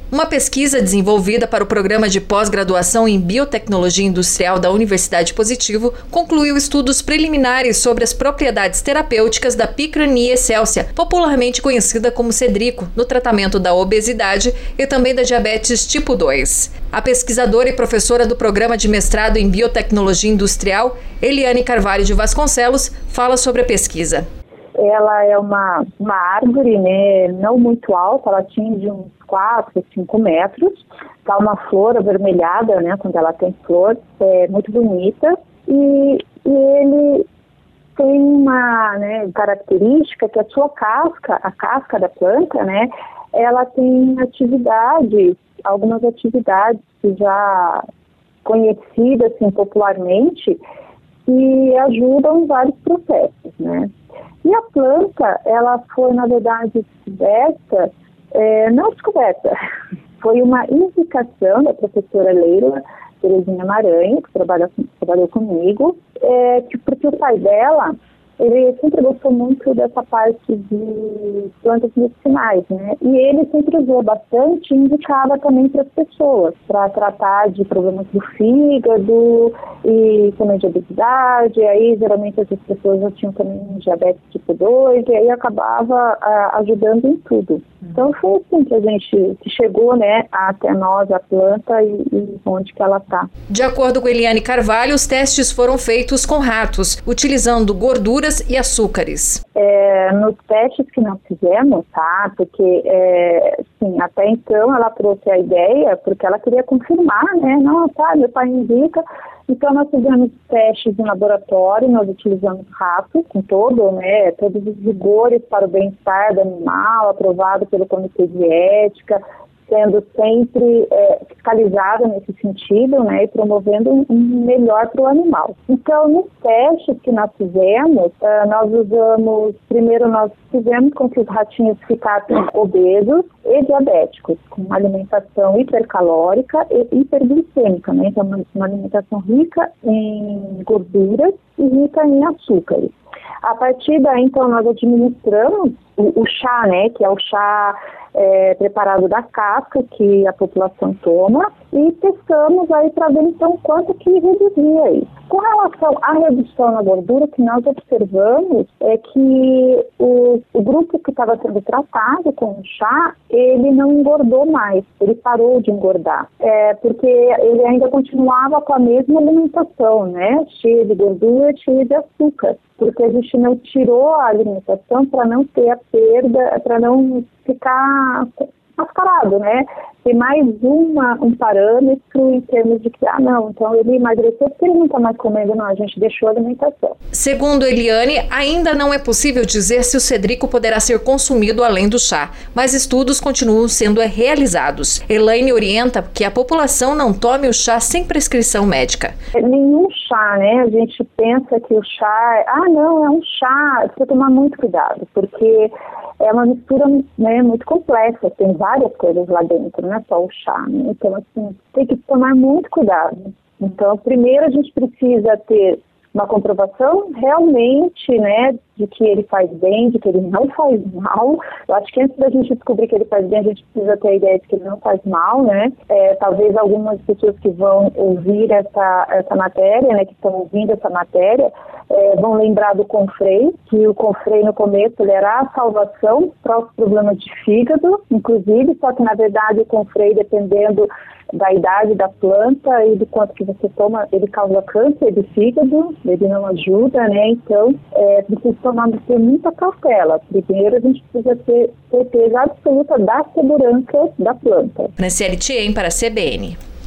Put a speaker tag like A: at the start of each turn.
A: Uma pesquisa desenvolvida para o Programa de Pós-Graduação em Biotecnologia Industrial da Universidade Positivo concluiu estudos preliminares sobre as propriedades terapêuticas da Picrania excelsa, popularmente conhecida como cedrico, no tratamento da obesidade e também da diabetes tipo 2. A pesquisadora e professora do Programa de Mestrado em Biotecnologia Industrial, Eliane Carvalho de Vasconcelos, fala sobre a pesquisa.
B: Ela é uma árvore, né, não muito alta, ela atinge uns 4, 5 metros, tá uma flor avermelhada, né, quando ela tem flor, é muito bonita, e ele tem uma, né, característica que a sua casca, a casca da planta, né, ela tem algumas atividades que já conhecidas assim, popularmente, e ajudam em vários processos, né. E a planta, ela foi, na verdade, foi uma indicação da professora Leila Terezinha Maranhão, que trabalhou comigo, porque o pai dela, ele sempre gostou muito dessa parte de plantas medicinais, né? E ele sempre usou bastante e indicava também para as pessoas, para tratar de problemas do fígado e também de obesidade. Aí, geralmente, essas pessoas já tinham também diabetes tipo 2 e aí acabava ajudando em tudo. Então, foi assim que chegou, né, até nós, a planta e onde que ela está.
A: De acordo com Eliane Carvalho, os testes foram feitos com ratos, utilizando gorduras e açúcares.
B: Nos testes que nós fizemos, tá? Porque, sim, até então ela trouxe a ideia, porque ela queria confirmar, né? Não, tá, meu pai indica. Então, nós fizemos testes em laboratório, nós utilizamos ratos com todos os rigores para o bem-estar do animal, aprovado pelo Comitê de Ética, sendo sempre fiscalizada nesse sentido, né, e promovendo um melhor para o animal. Então, nos testes que nós fizemos, nós fizemos com que os ratinhos ficassem obesos e diabéticos, com uma alimentação hipercalórica e hiperglicêmica, né, então uma alimentação rica em gorduras e rica em açúcares. A partir daí, então, nós administramos o chá, né, que é o chá preparado da casca que a população toma, e testamos aí para ver, então, quanto que reduzia isso. Com relação à redução na gordura, o que nós observamos é que o grupo que estava sendo tratado com o chá, ele não engordou mais, ele parou de engordar, porque ele ainda continuava com a mesma alimentação, né, cheia de gordura, cheia de açúcar, porque a gente não tirou a alimentação para não ter a perda, para não ficar mascarado, né? Tem mais um parâmetro em termos de que, então ele emagreceu porque ele não está mais comendo, não, a gente deixou a alimentação.
A: Segundo Eliane, ainda não é possível dizer se o cedrico poderá ser consumido além do chá, mas estudos continuam sendo realizados. Elaine orienta que a população não tome o chá sem prescrição médica.
B: Nenhum chá, né? A gente pensa que o chá, é um chá, precisa tomar muito cuidado, porque é uma mistura, né, muito complexa, tem várias coisas lá dentro, não é só o chá, né? Então, assim, tem que tomar muito cuidado. Então, primeiro a gente precisa ter uma comprovação realmente, né, de que ele faz bem, de que ele não faz mal. Eu acho que antes da gente descobrir que ele faz bem, a gente precisa ter a ideia de que ele não faz mal, né? Talvez algumas pessoas que vão ouvir essa matéria, né, que estão ouvindo essa matéria, vão lembrar do Confrei, que o Confrei no começo ele era a salvação para os problemas de fígado, inclusive, só que na verdade o Confrei, dependendo da idade da planta e do quanto que você toma, ele causa câncer de fígado, ele não ajuda, né? Então, precisa ter muita cautela. Primeiro, a gente precisa ter certeza absoluta da segurança da planta.
A: Franciele Thiem para a CBN.